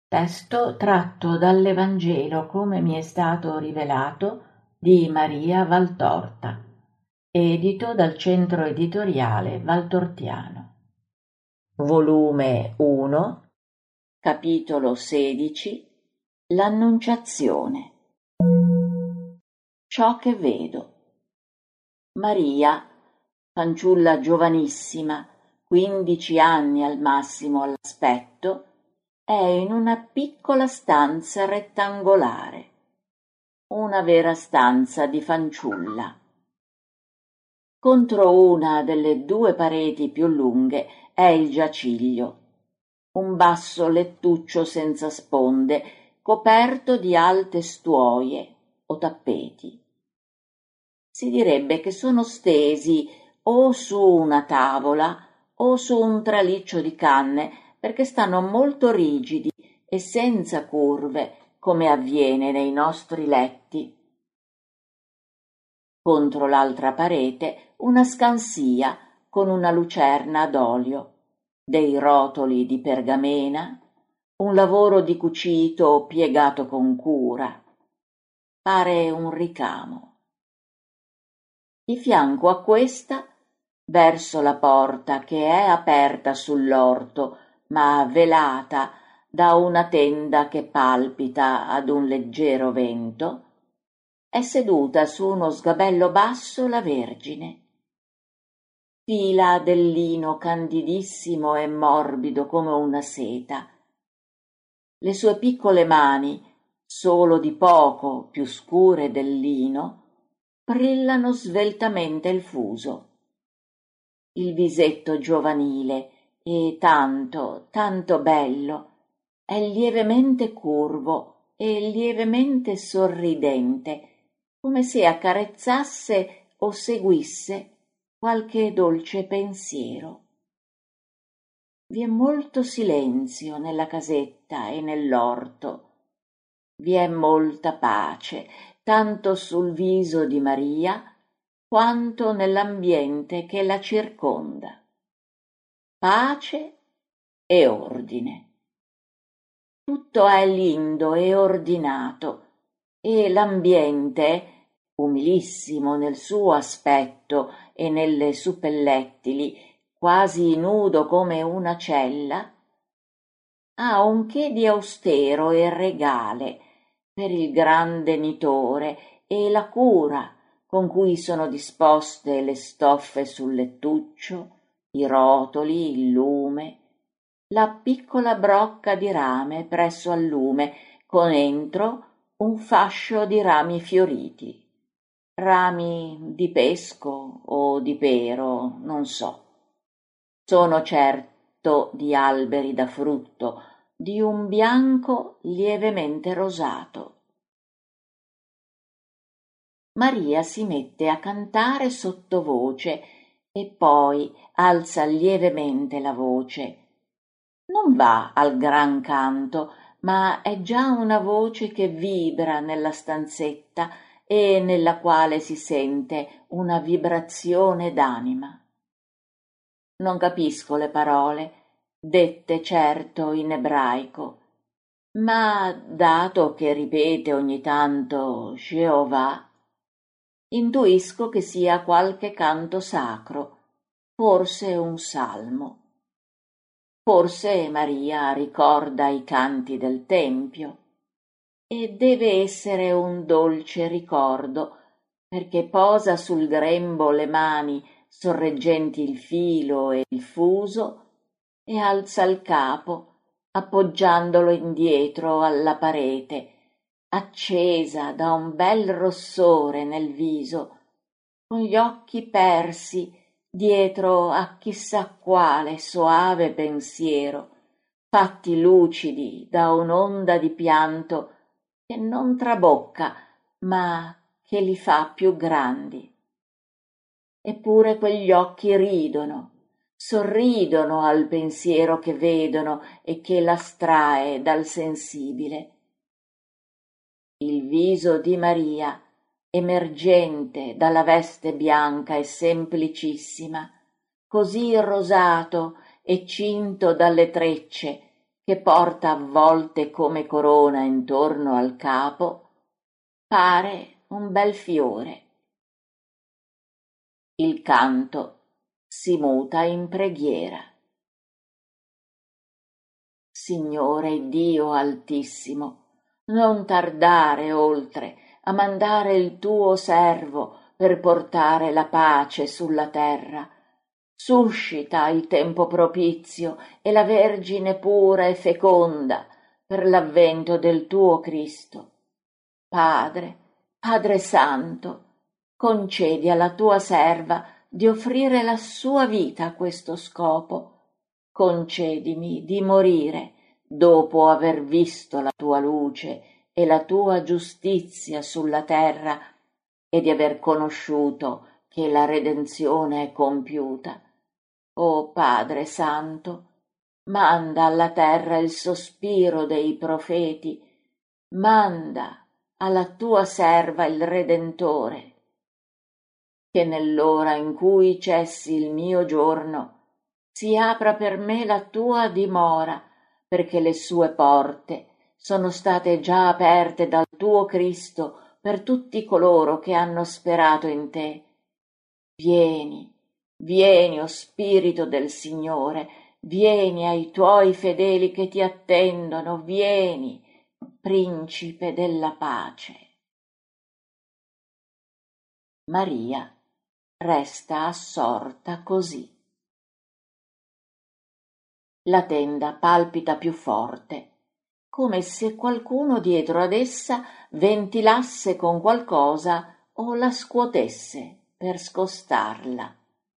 Testo tratto dall'Evangelo come mi è stato rivelato di Maria Valtorta, edito dal Centro Editoriale Valtortiano. Volume 1, capitolo 16, L'Annunciazione. Ciò che vedo. Maria, fanciulla giovanissima, 15 anni al massimo all'aspetto, è in una piccola stanza rettangolare, una vera stanza di fanciulla. Contro una delle due pareti più lunghe è il giaciglio, un basso lettuccio senza sponde, coperto di alte stuoie o tappeti. Si direbbe che sono stesi o su una tavola o su un traliccio di canne, perché stanno molto rigidi e senza curve, come avviene nei nostri letti. Contro l'altra parete una scansia con una lucerna ad olio, dei rotoli di pergamena, un lavoro di cucito piegato con cura. Pare un ricamo. Di fianco a questa, verso la porta che è aperta sull'orto, ma velata da una tenda che palpita ad un leggero vento, è seduta su uno sgabello basso la Vergine. Fila del lino candidissimo e morbido come una seta. Le sue piccole mani, solo di poco più scure del lino, brillano sveltamente il fuso. Il visetto giovanile e tanto, tanto bello, è lievemente curvo e lievemente sorridente, come se accarezzasse o seguisse qualche dolce pensiero. Vi è molto silenzio nella casetta e nell'orto. Vi è molta pace, tanto sul viso di Maria quanto nell'ambiente che la circonda. Pace e ordine. Tutto è lindo e ordinato, e l'ambiente, umilissimo nel suo aspetto e nelle suppellettili, quasi nudo come una cella, ha un che di austero e regale per il grande nitore e la cura con cui sono disposte le stoffe sul lettuccio, i rotoli, il lume, la piccola brocca di rame presso al lume, con entro un fascio di rami fioriti, rami di pesco o di pero, non so. Sono certo di alberi da frutto, di un bianco lievemente rosato. Maria si mette a cantare sottovoce e poi alza lievemente la voce. Non va al gran canto, ma è già una voce che vibra nella stanzetta e nella quale si sente una vibrazione d'anima. Non capisco le parole, dette certo in ebraico, ma dato che ripete ogni tanto Jehovah, intuisco che sia qualche canto sacro, forse un salmo. Forse Maria ricorda i canti del Tempio e deve essere un dolce ricordo, perché posa sul grembo le mani sorreggenti il filo e il fuso e alza il capo, appoggiandolo indietro alla parete, accesa da un bel rossore nel viso, con gli occhi persi dietro a chissà quale soave pensiero, fatti lucidi da un'onda di pianto che non trabocca, ma che li fa più grandi. Eppure quegli occhi ridono, sorridono al pensiero che vedono e che l'astrae dal sensibile. Il viso di Maria, emergente dalla veste bianca e semplicissima, così rosato e cinto dalle trecce, che porta avvolte come corona intorno al capo, pare un bel fiore. Il canto si muta in preghiera. Signore Dio Altissimo, non tardare oltre a mandare il tuo servo per portare la pace sulla terra. Suscita il tempo propizio e la Vergine pura e feconda per l'avvento del tuo Cristo. Padre, Padre Santo, concedi alla tua serva di offrire la sua vita a questo scopo. Concedimi di morire dopo aver visto la tua luce e la tua giustizia sulla terra e di aver conosciuto che la redenzione è compiuta. O Padre Santo, manda alla terra il sospiro dei profeti, manda alla tua serva il Redentore, che nell'ora in cui cessi il mio giorno si apra per me la tua dimora, perché le sue porte sono state già aperte dal tuo Cristo per tutti coloro che hanno sperato in te. Vieni, vieni, o Spirito del Signore, vieni ai tuoi fedeli che ti attendono, vieni, Principe della pace. Maria resta assorta così. La tenda palpita più forte, come se qualcuno dietro ad essa ventilasse con qualcosa o la scuotesse per scostarla.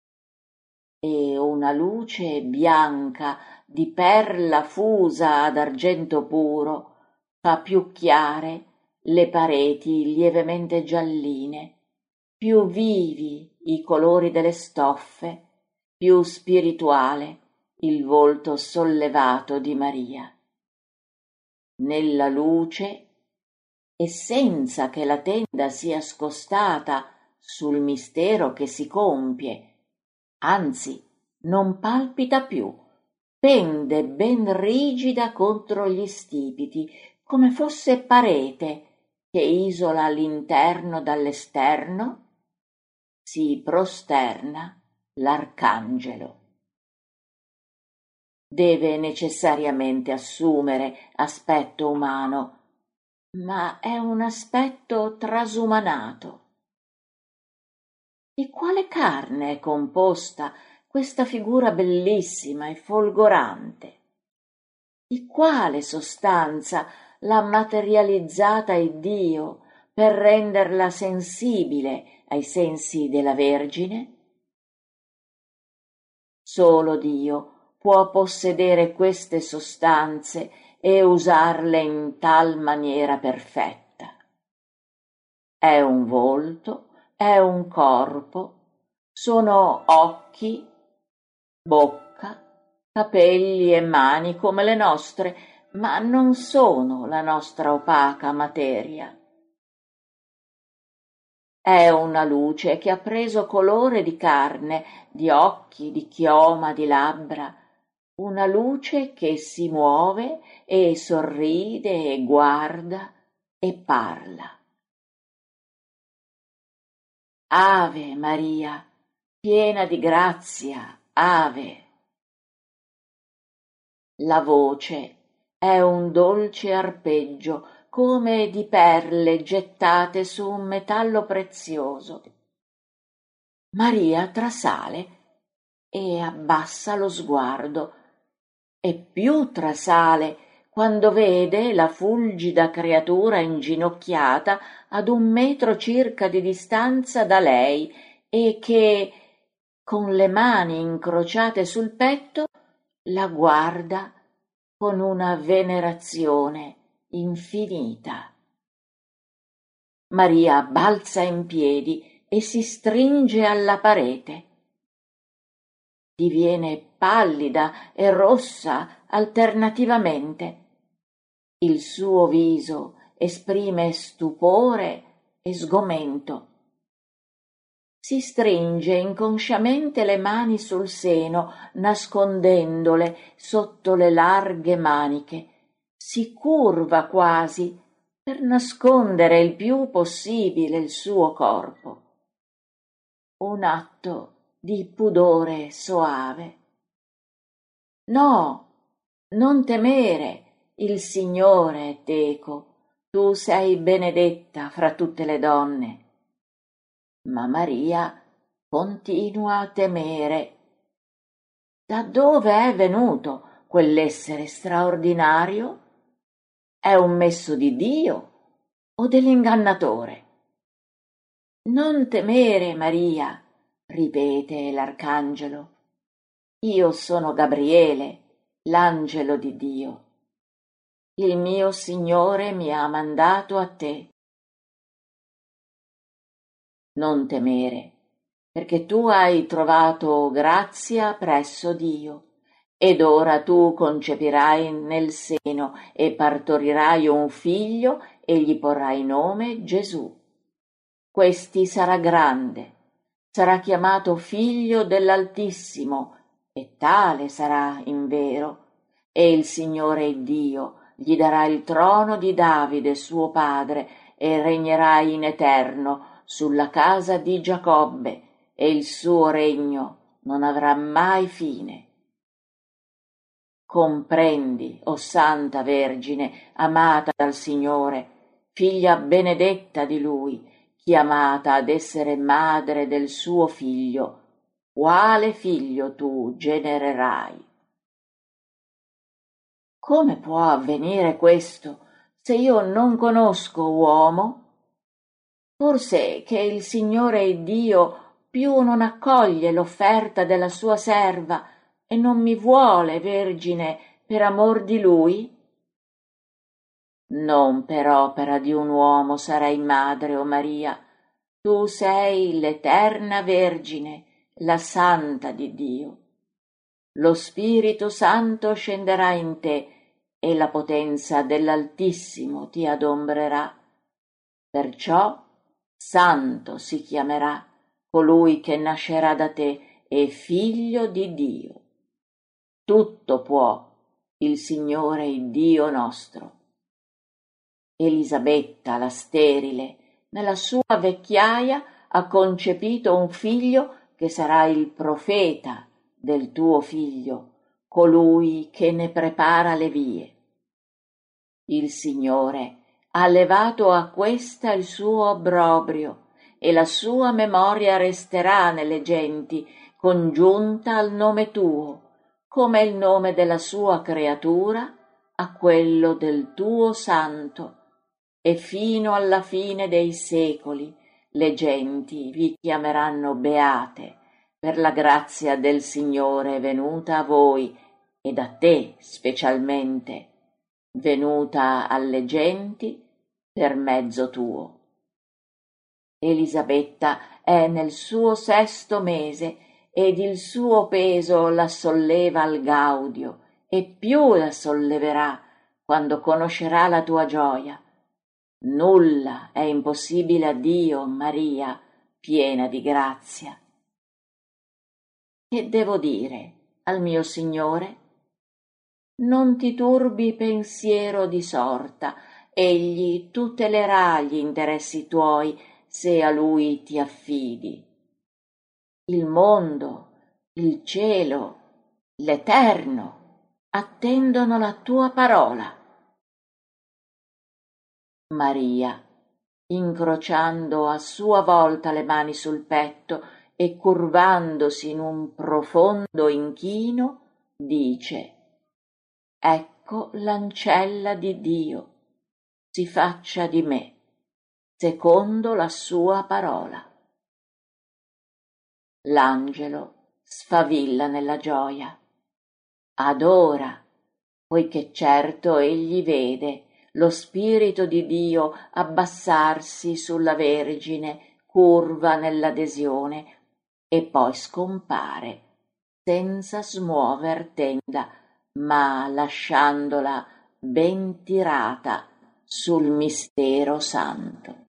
E una luce bianca di perla fusa ad argento puro fa più chiare le pareti lievemente gialline, più vivi i colori delle stoffe, più spirituale il volto sollevato di Maria. Nella luce, e senza che la tenda sia scostata sul mistero che si compie, anzi non palpita più, pende ben rigida contro gli stipiti, come fosse parete che isola l'interno dall'esterno, si prosterna l'arcangelo. Deve necessariamente assumere aspetto umano, ma è un aspetto trasumanato. Di quale carne è composta questa figura bellissima e folgorante? Di quale sostanza l'ha materializzata Iddio per renderla sensibile ai sensi della Vergine? Solo Dio può possedere queste sostanze e usarle in tal maniera perfetta. È un volto, è un corpo, sono occhi, bocca, capelli e mani come le nostre, ma non sono la nostra opaca materia. È una luce che ha preso colore di carne, di occhi, di chioma, di labbra, una luce che si muove e sorride e guarda e parla. Ave Maria, piena di grazia, ave. La voce è un dolce arpeggio come di perle gettate su un metallo prezioso. Maria trasale e abbassa lo sguardo, e più trasale quando vede la fulgida creatura inginocchiata ad 1 metro circa di distanza da lei e che, con le mani incrociate sul petto, la guarda con una venerazione infinita. Maria balza in piedi e si stringe alla parete. Diviene pallida e rossa alternativamente. Il suo viso esprime stupore e sgomento. si stringe inconsciamente le mani sul seno, nascondendole sotto le larghe maniche, si curva quasi per nascondere il più possibile il suo corpo. Un atto di pudore soave. No, non temere, il Signore è teco, tu sei benedetta fra tutte le donne. Ma Maria continua a temere. Da dove è venuto quell'essere straordinario? È un messo di Dio o dell'ingannatore? Non temere, Maria, ripete l'arcangelo. Io sono Gabriele, l'angelo di Dio. Il mio Signore mi ha mandato a te. Non temere, perché tu hai trovato grazia presso Dio, ed ora tu concepirai nel seno e partorirai un figlio e gli porrai nome Gesù. Questi sarà grande, sarà chiamato figlio dell'Altissimo, e tale sarà invero, e il Signore Dio gli darà il trono di Davide suo padre, e regnerà in eterno sulla casa di Giacobbe, e il suo regno non avrà mai fine. Comprendi, o Santa Vergine, amata dal Signore, figlia benedetta di Lui, chiamata ad essere madre del suo figlio, quale figlio tu genererai. Come può avvenire questo, se io non conosco uomo? Forse che il Signore Dio più non accoglie l'offerta della sua serva e non mi vuole vergine per amor di Lui? Non per opera di un uomo sarai madre, o Maria, tu sei l'eterna Vergine, la Santa di Dio. Lo Spirito Santo scenderà in te e la potenza dell'Altissimo ti adombrerà. Perciò Santo si chiamerà colui che nascerà da te e figlio di Dio. Tutto può il Signore Dio nostro. Elisabetta, la sterile, nella sua vecchiaia ha concepito un figlio che sarà il profeta del tuo figlio, colui che ne prepara le vie. Il Signore ha levato a questa il suo obbrobrio, e la sua memoria resterà nelle genti, congiunta al nome tuo, come il nome della sua creatura a quello del tuo santo, e fino alla fine dei secoli le genti vi chiameranno beate per la grazia del Signore venuta a voi ed a te specialmente, venuta alle genti per mezzo tuo. Elisabetta è nel suo 6° mese ed il suo peso la solleva al gaudio e più la solleverà quando conoscerà la tua gioia. Nulla è impossibile a Dio, Maria, piena di grazia. Che devo dire al mio Signore? Non ti turbi pensiero di sorta, egli tutelerà gli interessi tuoi se a lui ti affidi. Il mondo, il cielo, l'Eterno attendono la tua parola. Maria, incrociando a sua volta le mani sul petto e curvandosi in un profondo inchino, dice: Ecco l'ancella di Dio, si faccia di me, secondo la sua parola. L'angelo sfavilla nella gioia. Adora, poiché certo egli vede lo Spirito di Dio abbassarsi sulla Vergine curva nell'adesione e poi scompare senza smuover tenda, ma lasciandola ben tirata sul mistero santo.